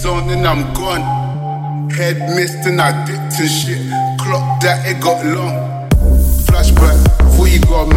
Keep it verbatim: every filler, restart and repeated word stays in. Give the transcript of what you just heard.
lights on and I'm gone. Head mist and I dipped and shit. Clock that it got long. Flashback, thought you got